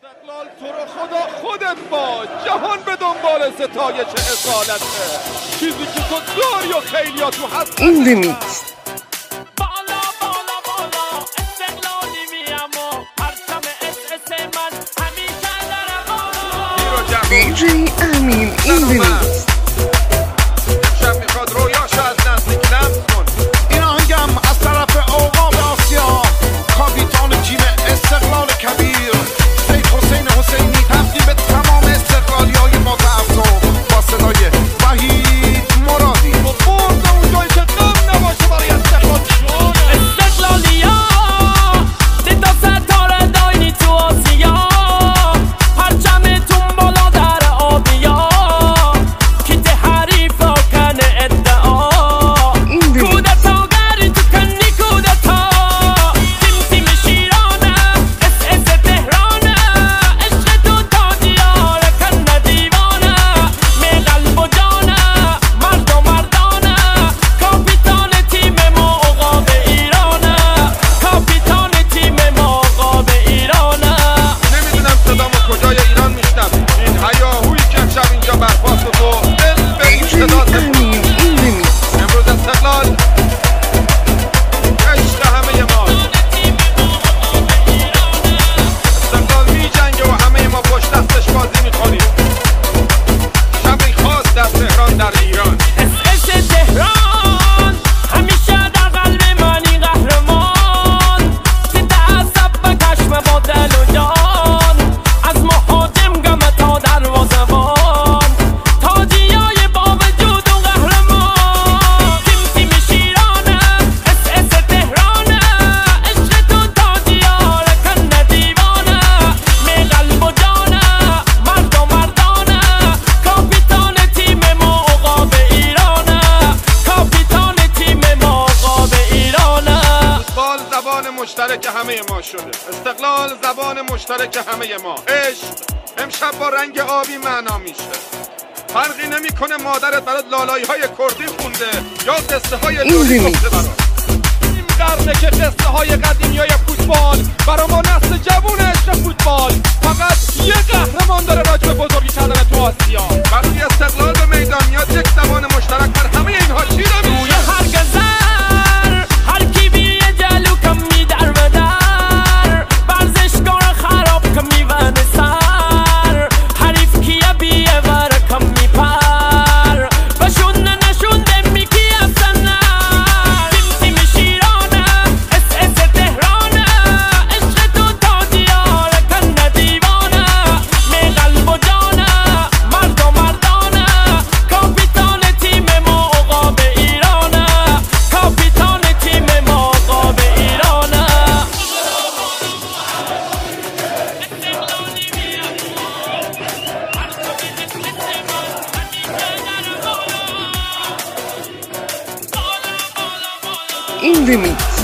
استقلال تو رو خدا خودت باش، جهان به دنبال ستایش اصالته، چیزی که تو داری و خیلیاتو هست این دمیکس بالا بالا بالا استقلالی میم و پرچم اس من همیشه در بالا. دیجی امین این دمیکس شب میخواد رویاشو از نزدیک لمس کن. این آهنگم از طرف اوقاب آسیا، کاپیتان تیم استقلال کبیر سید حسین حسینی، تقدیم به تمام استقلالیای ما افزار با صدای وحید مرادی. با برد اونجایی که غم نباشه برای استقلال. استقلالیا دیتا ستاره داینی تو آسیا، پرچمتون بالا در آبیا، کیت حریف کن ادعا، کودتاگری تو کنی کودتا، تیم شیرانه اس تهرانه، عشق تو تا دیاره کن دیوانه، می قلب و جانه مرد و مردانه، کاپیتان تیم ما عقاب ایرانه، کاپیتان تیم ما عقاب ایرانه. نمیدونم صدامو کجای ایران میشنوی، این هیاهویی که امشب اینجا برپاست و تو دل به این دیجی صدا امین این دمیکس امروز استقلال عشق همه ما، استقلال میجنگه و همه ما پشت دستش بازی میکنیم. شبی خاص در تهران در ایران. اس تهران همیشه در قلب منی قهرمان، که تعصب به کشم با دل و جان، از مهاجم گم تا دروازه‌بان، تاجیای با وجود و قهرمان، تیم شیرانه اس تهرانه، عشق تو تاجیار کن دیوانه، می قلب و جانه مرد و مردانه، کاپیتان تیم ما عقاب ایرانه، کاپیتان تیم ما عقاب ایرانه. فوتبال زبان مشترک همه ما شده، استقلال زبان مشترک همه ما. عشق امشب با رنگ آبی معنا میشه، فرقی نمیکنه مادرت برات لالایی های کردی خونده یا قصه های این دوری دمیکس. گفته برات. این قرنه که قصه های قدیمی های فوتبال برا ما نسل جوون عشق فوتبال فقط یه قهرمان داره راجع به بزرگی کردن تو آسیا. وقتی استقلال به میدان میاد یک زبان مشترک بر همه اینها چیره روی میشه. هر گذر هر کی بیه جلو کم می در و در، ورزشکار خراب کم می ون سر، حریف کیه بیه ور کم می پر، بشونه نشونده می کی افزنه، تیم شیرانه اس تهرانه، عشق تو تا دیاره کن دیوانه، می قلب و جانه مرد و مردانه، کاپیتان تیم ما عقاب ایرانه، کاپیتان تیم ما عقاب ایرانه. این دمیکس